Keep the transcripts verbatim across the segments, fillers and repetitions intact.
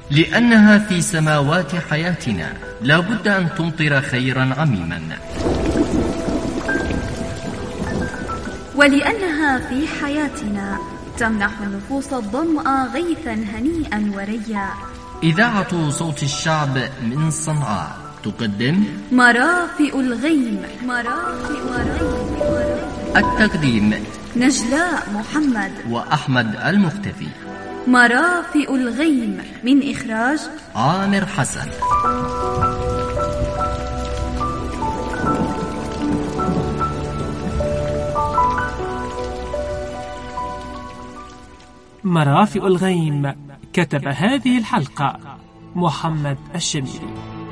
لأنها في سماوات حياتنا لا بد أن تمطر خيرا عميما، ولأنها في حياتنا تمنح النفوس الظمأ غيثا هنيئا وريا. إذاعة صوت الشعب من صنعاء تقدم مرافئ الغيم. مرافئ الغيم. التقديم نجلاء محمد وأحمد المختفي. مرافئ الغيم من إخراج عامر حسن. مرافئ الغيم كتب هذه الحلقة محمد الشميري.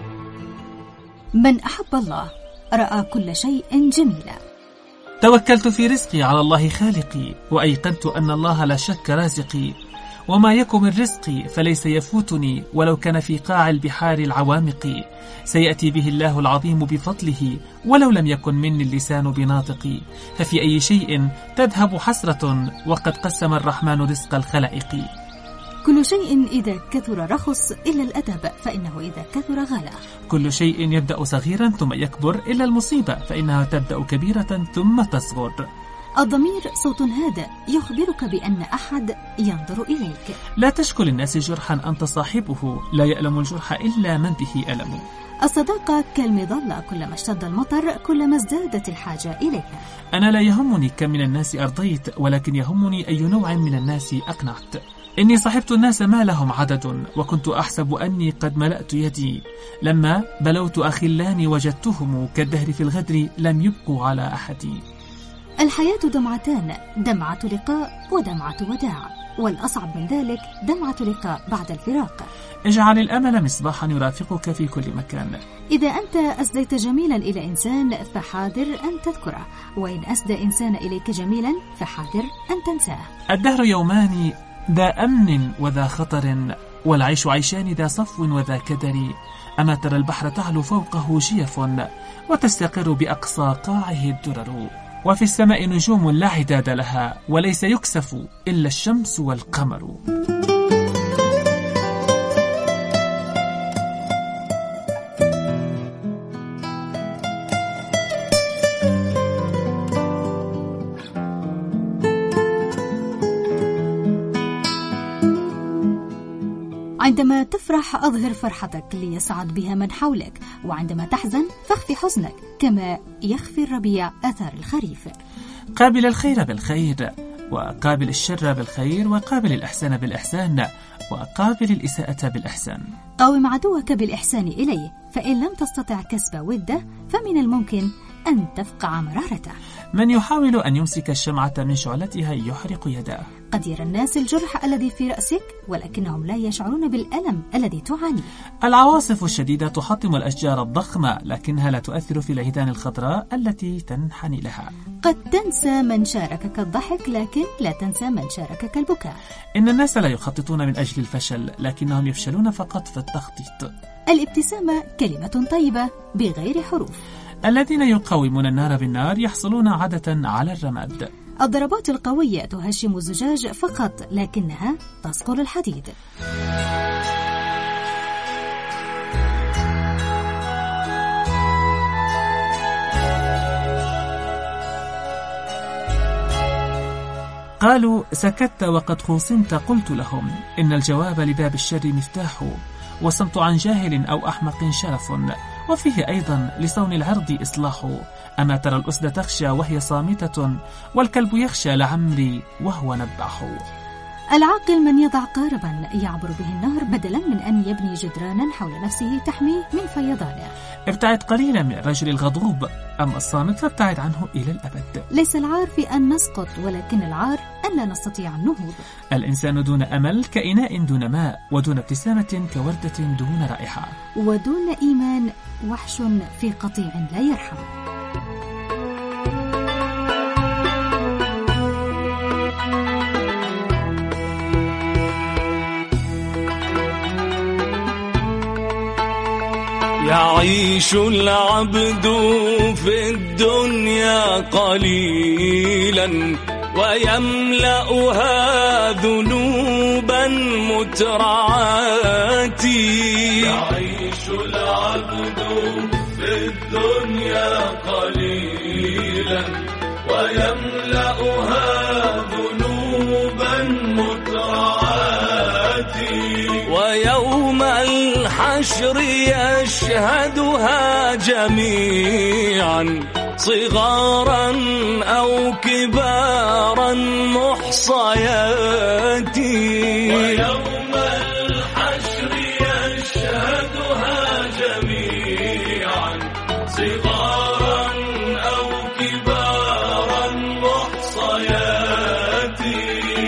من أحب الله رأى كل شيء جميلا. توكلت في رزقي على الله خالقي، وأيقنت أن الله لا شك رازقي، وما يكن من رزقي فليس يفوتني ولو كان في قاع البحار العوامق، سيأتي به الله العظيم بفضله ولو لم يكن مني اللسان بناطقي، ففي أي شيء تذهب حسرة وقد قسم الرحمن رزق الخلائق. كل شيء إذا كثر رخص إلا الأدب، فإنه إذا كثر غلا. كل شيء يبدأ صغيرا ثم يكبر إلا المصيبة، فإنها تبدأ كبيرة ثم تصغر. الضمير صوت هادئ يخبرك بأن أحد ينظر إليك. لا تشكل الناس جرحا أنت صاحبه، لا يألم الجرح إلا من به ألم. الصداقة كالمظلة، كلما اشتد المطر كلما ازدادت الحاجة إليها. أنا لا يهمني كم من الناس أرضيت، ولكن يهمني أي نوع من الناس أقنعت. إني صحبت الناس ما لهم عدد، وكنت أحسب أني قد ملأت يدي، لما بلوت أخلاني وجدتهم كالدهر في الغدر لم يبقوا على أحد. الحياة دمعتان، دمعة لقاء ودمعة وداع، والأصعب من ذلك دمعة لقاء بعد الفراق. اجعل الأمل مصباحا يرافقك في كل مكان. إذا أنت أسديت جميلا إلى إنسان فحاذر أن تذكره، وإن أسدى إنسان إليك جميلا فحاذر أن تنساه. الدهر يومان ذا أمن وذا خطر، والعيش عيشان ذا صفو وذا كدر. أما ترى البحر تعلو فوقه جيف، وتستقر بأقصى قاعه الدرر. وفي السماء نجوم لا عداد لها، وليس يكسف إلا الشمس والقمر. عندما تفرح أظهر فرحتك ليسعد بها من حولك، وعندما تحزن فاخفي حزنك كما يخفي الربيع أثار الخريف. قابل الخير بالخير، وقابل الشر بالخير، وقابل الإحسان بالإحسان، وقابل الإساءة بالإحسان. قاوم عدوك بالإحسان إليه، فإن لم تستطع كسب وده فمن الممكن أن تفقع مرارته. من يحاول أن يمسك الشمعة من شعلتها يحرق يده. قد يرى الناس الجرح الذي في رأسك، ولكنهم لا يشعرون بالألم الذي تعاني. العواصف الشديدة تحطم الأشجار الضخمة، لكنها لا تؤثر في العيدان الخضراء التي تنحني لها. قد تنسى من شاركك الضحك، لكن لا تنسى من شاركك البكاء. إن الناس لا يخططون من أجل الفشل، لكنهم يفشلون فقط في التخطيط. الابتسامة كلمة طيبة بغير حروف. الذين يقاومون النار بالنار يحصلون عادة على الرماد. الضربات القوية تهشم الزجاج فقط، لكنها تصقل الحديد. قالوا سكت وقد خوصمت، قلت لهم إن الجواب لباب الشر مفتاح، والصمت عن جاهل أو أحمق شرف، وفيه أيضا لصون العرض إصلاح. أما ترى الأسد تخشى وهي صامتة، والكلب يخشى لعمري وهو نبح. العاقل من يضع قاربا يعبر به النهر، بدلا من أن يبني جدرانا حول نفسه تحميه من فيضانه. ابتعد قليلا من الرجل الغضوب، أما الصامت فابتعد عنه إلى الأبد. ليس العار في أن نسقط، ولكن العار أن لا نستطيع النهوض. الإنسان دون أمل كإناء دون ماء، ودون ابتسامة كوردة دون رائحة، ودون إيمان وحش في قطيع لا يرحم. يعيش العبد في الدنيا قليلا، ويملأها ذنوبا مترعاة، حياتي. يعيش العبد في الدنيا قليلا ويملأها ذنوبا مترعاتي، ويوم الحشر يشهدها جميعا صغارا أو كبارا محصياتي. ويوم الحشر يشهدها جميعا صغارا أو كبارا محصياتي.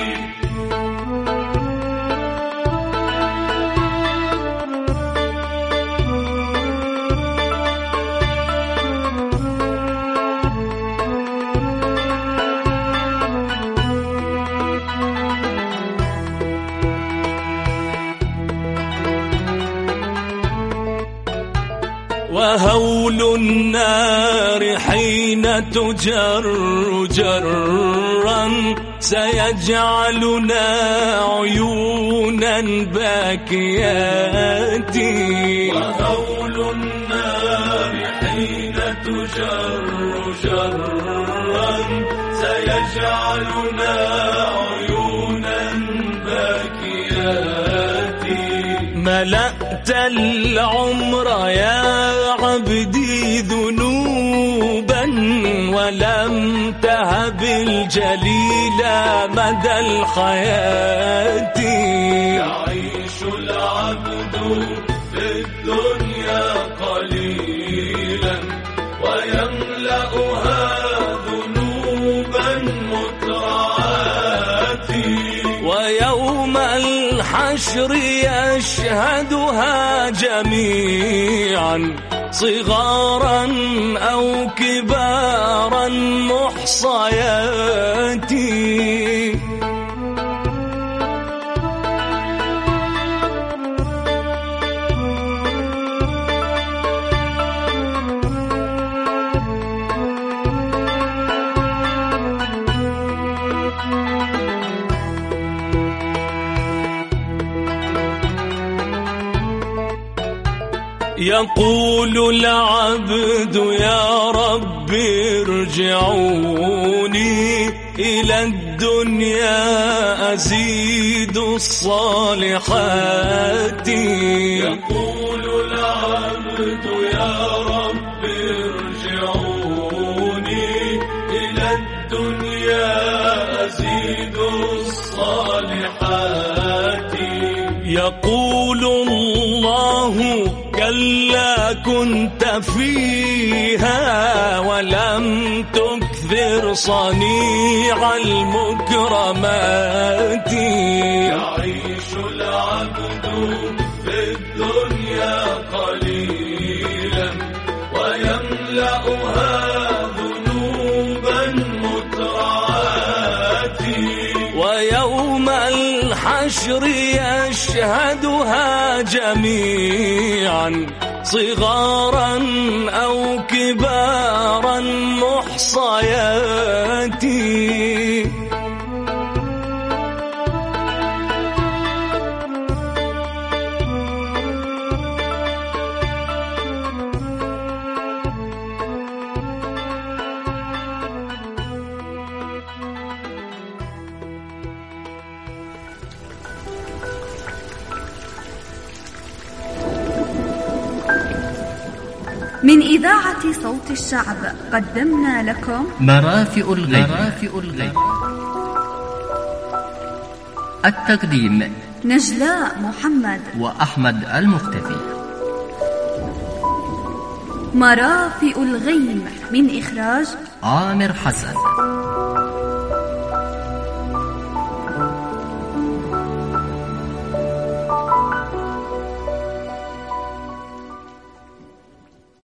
وهول النار حين تجر جرا سيجعلنا عيونا باكيات. وهول النار حين تجر جرا سيجعلنا عيونا باكيات. ملأت العمر يا عبدي ذنوبا ولم تهب الجليل مدى الحياة. يعيش العبد في الدنيا قليلا ويملأها ذنوبا مترعاتي، ويوم الحشر يشهدها جميعا صغارا أو كبارا محصياتي. يقول العبد يا رب ارجعوني إلى الدنيا أزيد الصالحات. يقول العبد يا رب ارجعوني إلى الدنيا أزيد الصالحات. يقول الله كلا كنت فيها ولم تكثر صنيع المكرمات. يعيش العبد في الدنيا قليلا ويملأها ذنوبا مترعاتي، ويوم الحشر يشهدها جميعا صغارا أو كبارا محصياتي. من إذاعة صوت الشعب قدمنا لكم مرافئ الغيب. مرافئ الغيب. التقديم نجلاء محمد وأحمد المختفي. مرافئ الغيم من إخراج عامر حسن.